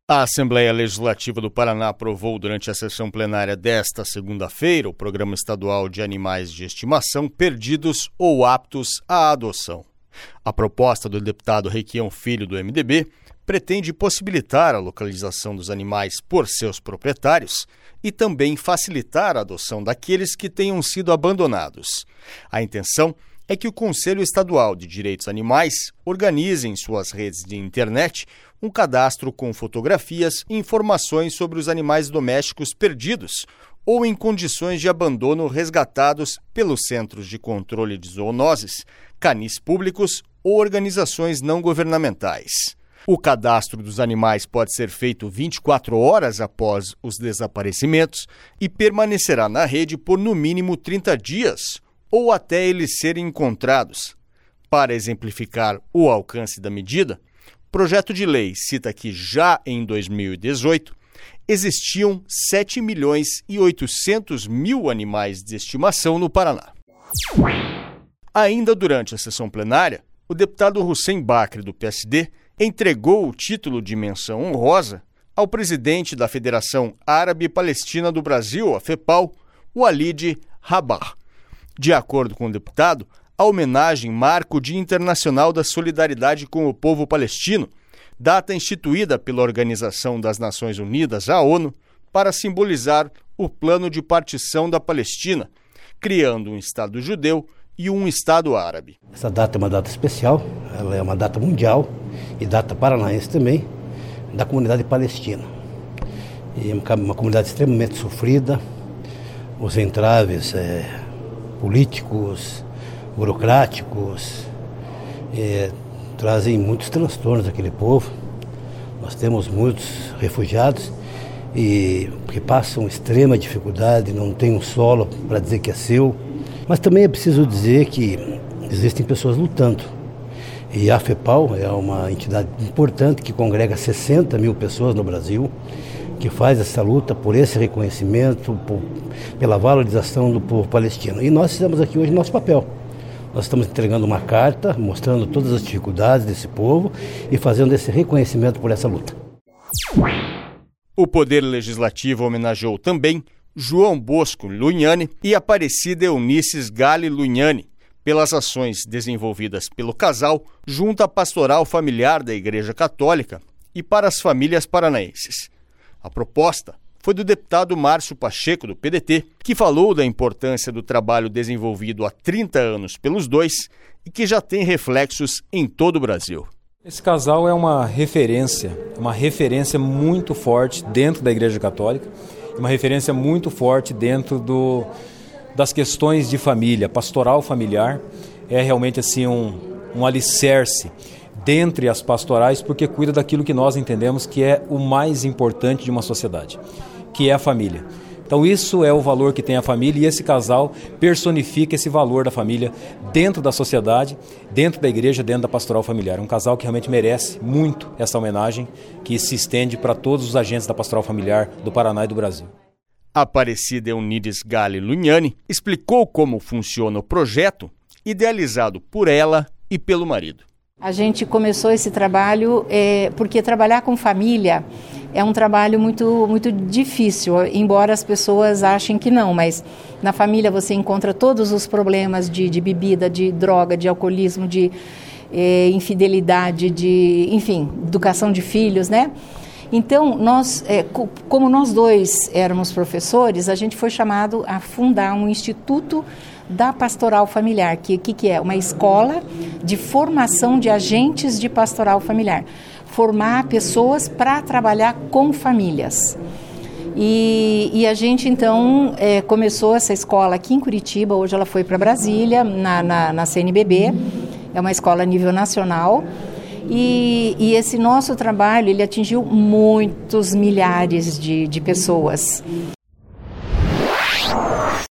A Assembleia Legislativa do Paraná aprovou durante a sessão plenária desta segunda-feira o Programa Estadual de Animais de Estimação Perdidos ou Aptos à Adoção. A proposta do deputado Requião Filho, do MDB, pretende possibilitar a localização dos animais por seus proprietários e também facilitar a adoção daqueles que tenham sido abandonados. A intenção é que o Conselho Estadual de Direitos Animais organize em suas redes de internet um cadastro com fotografias e informações sobre os animais domésticos perdidos ou em condições de abandono resgatados pelos Centros de Controle de Zoonoses, canis públicos ou organizações não governamentais. O cadastro dos animais pode ser feito 24 horas após os desaparecimentos e permanecerá na rede por no mínimo 30 dias, ou até eles serem encontrados. Para exemplificar o alcance da medida, o projeto de lei cita que já em 2018 existiam 7.800.000 animais de estimação no Paraná. Ainda durante a sessão plenária, o deputado Hussein Bakri, do PSD, entregou o título de menção honrosa ao presidente da Federação Árabe Palestina do Brasil, a FEPAL, Walid Rabah. De acordo com o deputado, a homenagem marca o Dia Internacional da Solidariedade com o Povo Palestino, data instituída pela Organização das Nações Unidas, a ONU, para simbolizar o plano de partição da Palestina, criando um Estado judeu e um Estado árabe. Essa data é uma data especial, ela é uma data mundial e data paranaense também, da comunidade palestina. E uma comunidade extremamente sofrida, os entraves políticos, burocráticos, trazem muitos transtornos àquele povo. Nós temos muitos refugiados que passam extrema dificuldade, não tem um solo para dizer que é seu. Mas também é preciso dizer que existem pessoas lutando. E a FEPAL é uma entidade importante que congrega 60 mil pessoas no Brasil, que faz essa luta por esse reconhecimento, pela valorização do povo palestino. E nós fizemos aqui hoje nosso papel. Nós estamos entregando uma carta, mostrando todas as dificuldades desse povo e fazendo esse reconhecimento por essa luta. O Poder Legislativo homenageou também João Bosco Lugnani e Aparecida Eunices Gale Lugnani pelas ações desenvolvidas pelo casal junto à Pastoral Familiar da Igreja Católica e para as famílias paranaenses. A proposta foi do deputado Márcio Pacheco, do PDT, que falou da importância do trabalho desenvolvido há 30 anos pelos dois e que já tem reflexos em todo o Brasil. Esse casal é uma referência muito forte dentro da Igreja Católica, uma referência muito forte dentro das questões de família. Pastoral familiar é realmente assim um alicerce dentre as pastorais, porque cuida daquilo que nós entendemos que é o mais importante de uma sociedade, que é a família. Então isso é o valor que tem a família e esse casal personifica esse valor da família dentro da sociedade, dentro da igreja, dentro da pastoral familiar. É um casal que realmente merece muito essa homenagem que se estende para todos os agentes da pastoral familiar do Paraná e do Brasil. Aparecida Eunices Gale Lugnani explicou como funciona o projeto, idealizado por ela e pelo marido. A gente começou esse trabalho porque trabalhar com família é um trabalho muito, muito difícil, embora as pessoas achem que não, mas na família você encontra todos os problemas de bebida, de droga, de alcoolismo, de infidelidade, enfim, educação de filhos, né? Então, como nós dois éramos professores, a gente foi chamado a fundar um instituto da pastoral familiar, que é uma escola de formação de agentes de pastoral familiar. Formar pessoas para trabalhar com famílias. E a gente, então, começou essa escola aqui em Curitiba, hoje ela foi para Brasília, na CNBB, é uma escola a nível nacional. E esse nosso trabalho, ele atingiu muitos milhares de pessoas.